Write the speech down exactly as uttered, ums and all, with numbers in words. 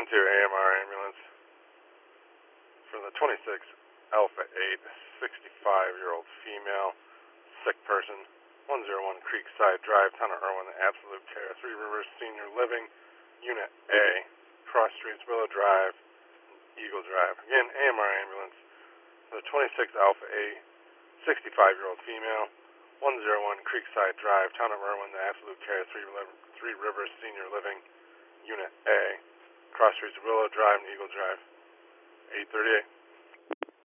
ten two A M R ambulance for the twenty-six Alpha eight, sixty-five-year-old female, sick person, one oh one Creekside Drive, Town of Irwin, Absolute Care, Three Rivers Senior Living, Unit A, Cross Streets, Willow Drive, Eagle Drive. Again, A M R ambulance for the twenty-six Alpha eight, sixty-five-year-old female, one oh one Creekside Drive, Town of Irwin, Absolute Care, Three, Three Rivers Senior Living, Unit A, Cross Streets, Willow Drive, and Eagle Drive. eight thirty-eight.